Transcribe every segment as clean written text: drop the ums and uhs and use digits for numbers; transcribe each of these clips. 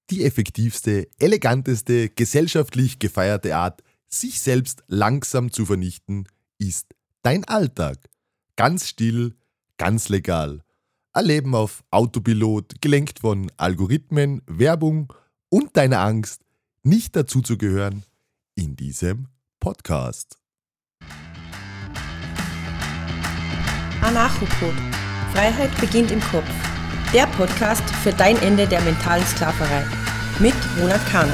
Die effektivste, eleganteste, gesellschaftlich gefeierte Art, sich selbst langsam zu vernichten, ist dein Alltag. Ganz still, ganz legal. Ein Leben auf Autopilot, gelenkt von Algorithmen, Werbung und deiner Angst, nicht dazuzugehören in diesem Podcast. Anarchopod. Freiheit beginnt im Kopf. Der Podcast für dein Ende der mentalen Sklaverei. Mit Ronald Kahner.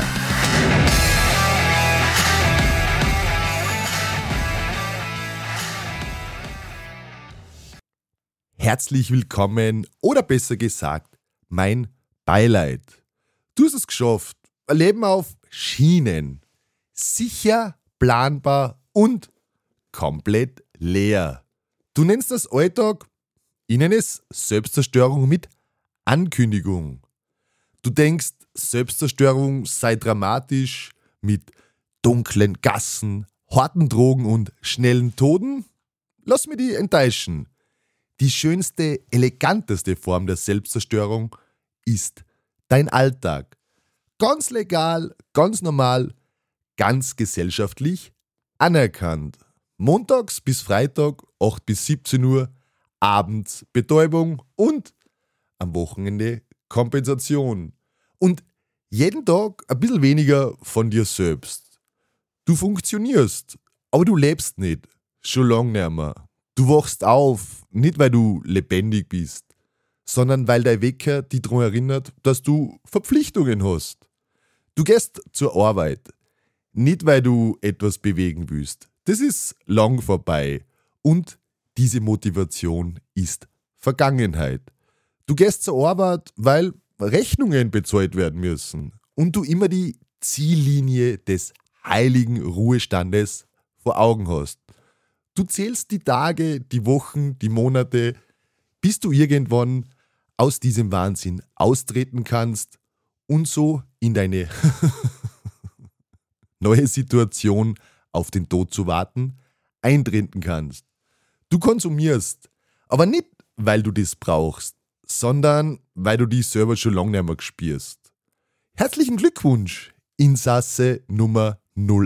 Herzlich willkommen oder besser gesagt, mein Beileid. Du hast es geschafft. Ein Leben auf Schienen. Sicher, planbar und komplett leer. Du nennst das Alltag, ich nenne es Selbstzerstörung mit Ankündigung. Du denkst, Selbstzerstörung sei dramatisch mit dunklen Gassen, harten Drogen und schnellen Toden? Lass mich dich enttäuschen. Die schönste, eleganteste Form der Selbstzerstörung ist dein Alltag. Ganz legal, ganz normal, ganz gesellschaftlich anerkannt. Montags bis Freitag, 8 bis 17 Uhr, abends Betäubung und am Wochenende Kompensation. Und jeden Tag ein bisschen weniger von dir selbst. Du funktionierst, aber du lebst nicht. Schon lange nicht mehr. Du wachst auf, nicht weil du lebendig bist, sondern weil dein Wecker dich daran erinnert, dass du Verpflichtungen hast. Du gehst zur Arbeit, nicht weil du etwas bewegen willst. Das ist lang vorbei und diese Motivation ist Vergangenheit. Du gehst zur Arbeit, weil Rechnungen bezahlt werden müssen und du immer die Ziellinie des heiligen Ruhestandes vor Augen hast. Du zählst die Tage, die Wochen, die Monate, bis du irgendwann aus diesem Wahnsinn austreten kannst und so in deine neue Situation auf den Tod zu warten eintreten kannst. Du konsumierst, aber nicht, weil du das brauchst, sondern weil du dich selber schon lange nicht mehr spürst. Herzlichen Glückwunsch, Insasse Nummer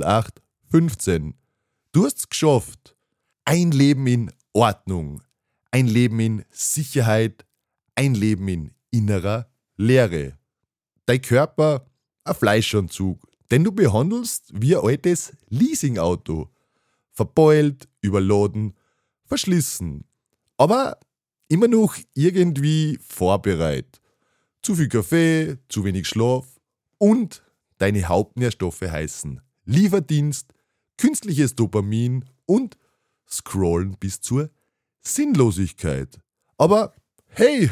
0815. Du hast es geschafft. Ein Leben in Ordnung, ein Leben in Sicherheit, ein Leben in innerer Leere. Dein Körper ein Fleischanzug, den du behandelst wie ein altes Leasingauto. Verbeult, überladen, verschlissen. Aber immer noch irgendwie vorbereitet. Zu viel Kaffee, zu wenig Schlaf und deine Hauptnährstoffe heißen Lieferdienst, künstliches Dopamin und Scrollen bis zur Sinnlosigkeit. Aber hey,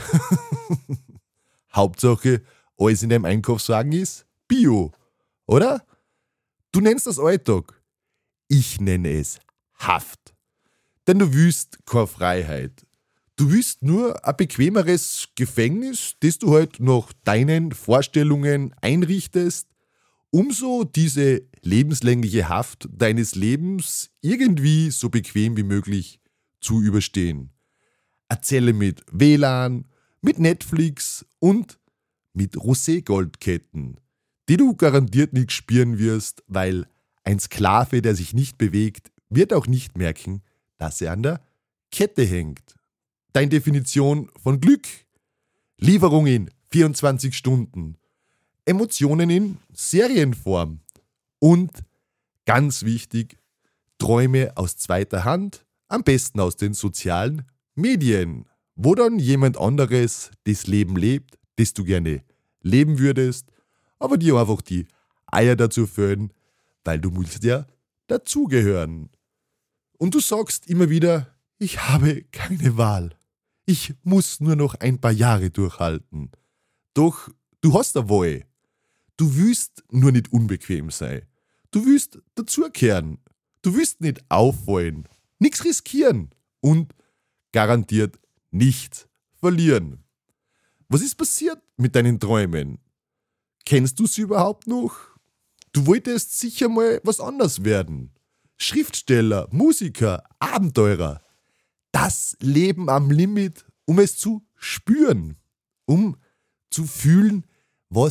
Hauptsache, alles in deinem Einkaufswagen ist Bio, oder? Du nennst das Alltag. Ich nenne es Haft. Denn du willst keine Freiheit. Du willst nur ein bequemeres Gefängnis, das du halt nach deinen Vorstellungen einrichtest, um so diese lebenslängliche Haft deines Lebens irgendwie so bequem wie möglich zu überstehen. Eine Zelle mit WLAN, mit Netflix und mit Roségoldketten, die du garantiert nicht spüren wirst, weil ein Sklave, der sich nicht bewegt, wird auch nicht merken, dass er an der Kette hängt. Deine Definition von Glück? Lieferung in 24 Stunden. Emotionen in Serienform. Und, ganz wichtig, Träume aus zweiter Hand, am besten aus den sozialen Medien, wo dann jemand anderes das Leben lebt, das du gerne leben würdest, aber dir einfach die Eier dazu fehlen, weil du musst ja dazugehören. Und du sagst immer wieder, ich habe keine Wahl. Ich muss nur noch ein paar Jahre durchhalten. Doch du hast eine Wahl. Du willst nur nicht unbequem sein. Du willst dazukehren. Du willst nicht auffallen, nichts riskieren und garantiert nichts verlieren. Was ist passiert mit deinen Träumen? Kennst du sie überhaupt noch? Du wolltest sicher mal was anderes werden. Schriftsteller, Musiker, Abenteurer. Das Leben am Limit, um es zu spüren, um zu fühlen, was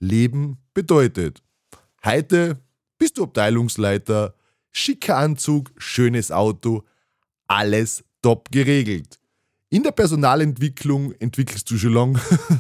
Leben bedeutet. Heute bist du Abteilungsleiter, schicker Anzug, schönes Auto, alles top geregelt. In der Personalentwicklung entwickelst du schon lange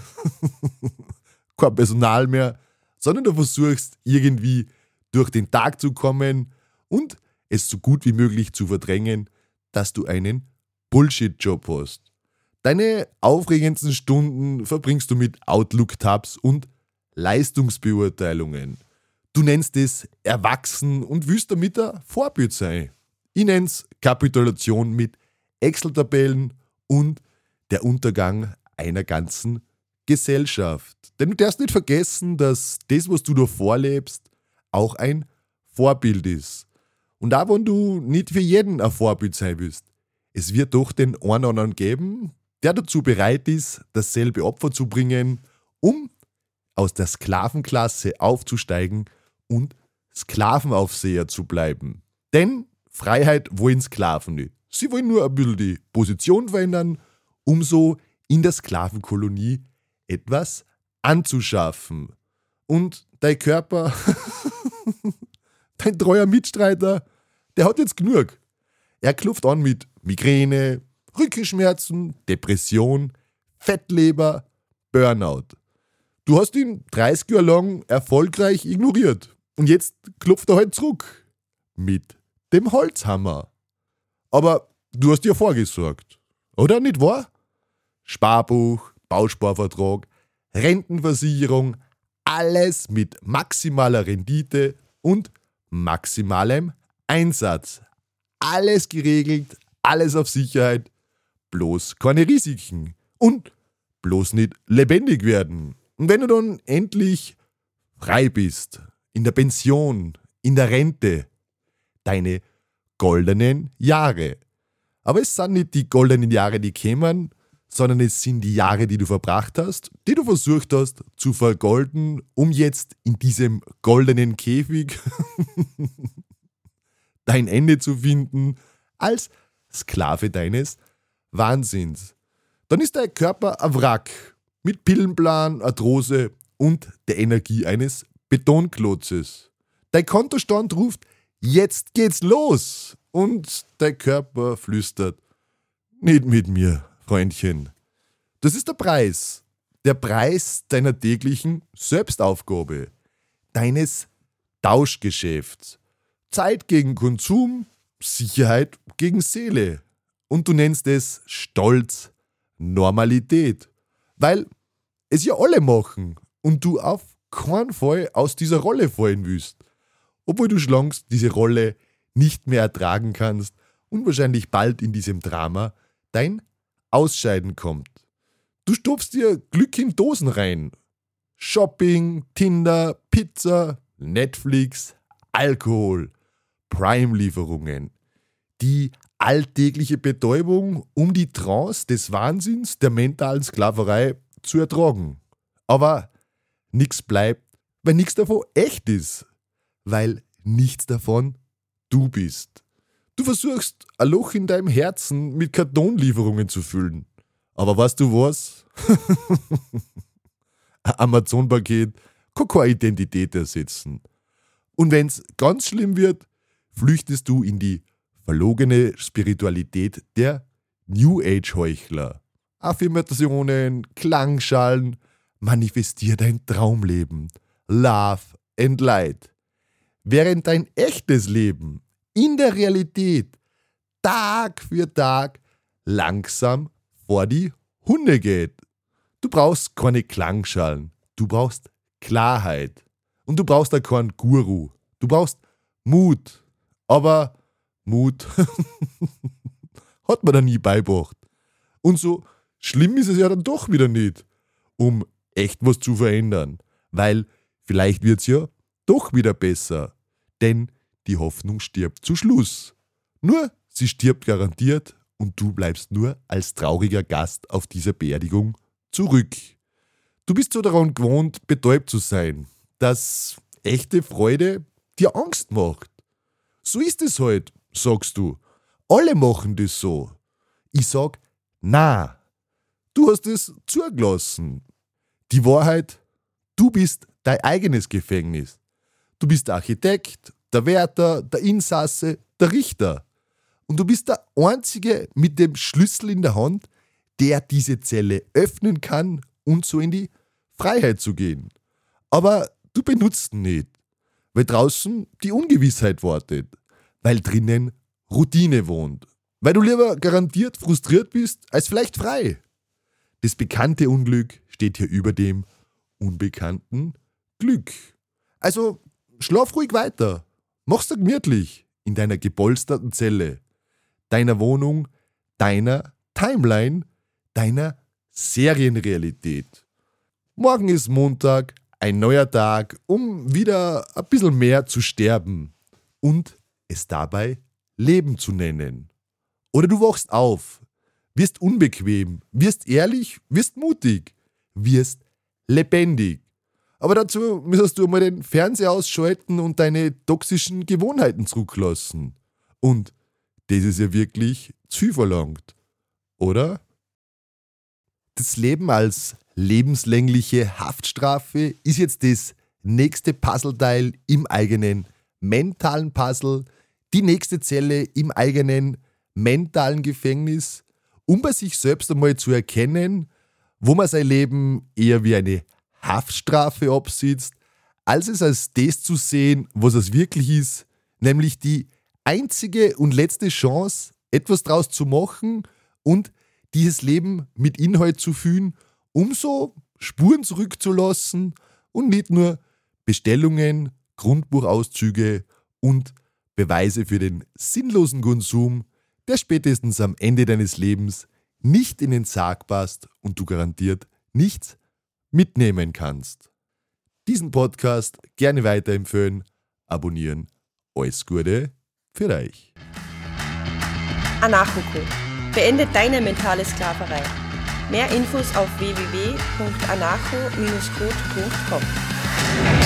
kein Personal mehr, sondern du versuchst irgendwie durch den Tag zu kommen und es so gut wie möglich zu verdrängen, dass du einen Bullshit-Job hast. Deine aufregendsten Stunden verbringst du mit Outlook-Tabs und Leistungsbeurteilungen. Du nennst es erwachsen und willst damit ein Vorbild sein. Ich nenne es Kapitulation mit Excel-Tabellen und der Untergang einer ganzen Gesellschaft. Denn du darfst nicht vergessen, dass das, was du da vorlebst, auch ein Vorbild ist. Und auch wenn du nicht für jeden ein Vorbild sein willst, es wird doch den einen oder anderen geben, der dazu bereit ist, dasselbe Opfer zu bringen, um aus der Sklavenklasse aufzusteigen und Sklavenaufseher zu bleiben. Denn Freiheit wollen Sklaven nicht. Sie wollen nur ein bisschen die Position verändern, um so in der Sklavenkolonie etwas anzuschaffen. Und dein Körper, dein treuer Mitstreiter, der hat jetzt genug. Er klopft an mit Migräne, Rückenschmerzen, Depression, Fettleber, Burnout. Du hast ihn 30 Jahre lang erfolgreich ignoriert. Und jetzt klopft er halt zurück. Mit dem Holzhammer. Aber du hast dir vorgesorgt. Oder nicht wahr? Sparbuch, Bausparvertrag, Rentenversicherung, alles mit maximaler Rendite und maximalem Einsatz. Alles geregelt, alles auf Sicherheit, bloß keine Risiken und bloß nicht lebendig werden. Und wenn du dann endlich frei bist, in der Pension, in der Rente, deine goldenen Jahre. Aber es sind nicht die goldenen Jahre, die kämen, sondern es sind die Jahre, die du verbracht hast, die du versucht hast zu vergolden, um jetzt in diesem goldenen Käfig dein Ende zu finden als Sklave deines Wahnsinns. Dann ist dein Körper ein Wrack mit Pillenplan, Arthrose und der Energie eines Betonklotzes. Dein Kontostand ruft, jetzt geht's los! Und dein Körper flüstert, nicht mit mir, Freundchen. Das ist der Preis deiner täglichen Selbstaufgabe, deines Tauschgeschäfts. Zeit gegen Konsum, Sicherheit gegen Seele. Und du nennst es Stolz, Normalität. Weil es ja alle machen und du auf keinen Fall aus dieser Rolle fallen willst. Obwohl du schon längst diese Rolle nicht mehr ertragen kannst und wahrscheinlich bald in diesem Drama dein Ausscheiden kommt. Du stopfst dir Glück in Dosen rein. Shopping, Tinder, Pizza, Netflix, Alkohol, Prime-Lieferungen. Die alltägliche Betäubung, um die Trance des Wahnsinns der mentalen Sklaverei zu ertragen. Aber nichts bleibt, weil nichts davon echt ist. Weil nichts davon du bist. Du versuchst, ein Loch in deinem Herzen mit Kartonlieferungen zu füllen. Aber weißt du was? Ein Amazon-Paket kann keine Identität ersetzen. Und wenn's ganz schlimm wird, flüchtest du in die verlogene Spiritualität der New Age-Heuchler. Affirmationen, Klangschalen, manifestier dein Traumleben. Love and Light. Während dein echtes Leben in der Realität Tag für Tag langsam vor die Hunde geht. Du brauchst keine Klangschalen, du brauchst Klarheit. Und du brauchst auch keinen Guru. Du brauchst Mut. Aber Mut hat man da nie beigebracht. Und so schlimm ist es ja dann doch wieder nicht, um echt was zu verändern. Weil vielleicht wird es ja doch wieder besser. Denn die Hoffnung stirbt zu Schluss. Nur sie stirbt garantiert und du bleibst nur als trauriger Gast auf dieser Beerdigung zurück. Du bist so daran gewohnt, betäubt zu sein, dass echte Freude dir Angst macht. So ist es halt, sagst du. Alle machen das so. Ich sag, na, du hast es zugelassen. Die Wahrheit, Du bist dein eigenes Gefängnis. Du bist der Architekt, der Wärter, der Insasse, der Richter. Und du bist der Einzige mit dem Schlüssel in der Hand, der diese Zelle öffnen kann und so in die Freiheit zu gehen. Aber du benutzt ihn nicht, weil draußen die Ungewissheit wartet, weil drinnen Routine wohnt, weil du lieber garantiert frustriert bist als vielleicht frei. Das bekannte Unglück steht hier über dem unbekannten Glück. Also schlaf ruhig weiter, mach's dir gemütlich in deiner gepolsterten Zelle, deiner Wohnung, deiner Timeline, deiner Serienrealität. Morgen ist Montag, ein neuer Tag, um wieder ein bisschen mehr zu sterben und es dabei Leben zu nennen. Oder du wachst auf, wirst unbequem, wirst ehrlich, wirst mutig, wirst lebendig. Aber dazu müsstest du mal den Fernseher ausschalten und deine toxischen Gewohnheiten zurücklassen. Und das ist ja wirklich zu verlangt, oder? Das Leben als lebenslängliche Haftstrafe ist jetzt das nächste Puzzleteil im eigenen mentalen Puzzle, die nächste Zelle im eigenen mentalen Gefängnis, um bei sich selbst einmal zu erkennen, wo man sein Leben eher wie eine Haftstrafe absitzt, als es als das zu sehen, was es wirklich ist, nämlich die einzige und letzte Chance, etwas draus zu machen und dieses Leben mit Inhalt zu füllen, um so Spuren zurückzulassen und nicht nur Bestellungen, Grundbuchauszüge und Beweise für den sinnlosen Konsum, der spätestens am Ende deines Lebens nicht in den Sarg passt und du garantiert nichts mitnehmen kannst. Diesen Podcast gerne weiterempfehlen, abonnieren. Alles Gute für euch. Anarcho-Code. Beende deine mentale Sklaverei. Mehr Infos auf www.anarcho-code.com.